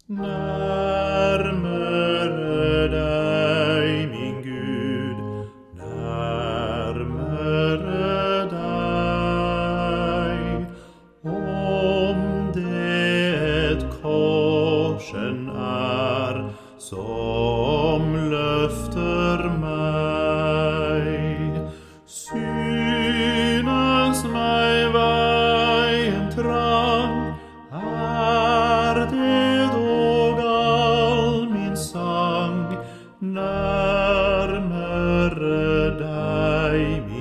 Nærmere deg, min Gud, nærmere deg. Om det et korsen er som løfter meg, synes meg veien trang, er det dog all min sang, nærmere deg,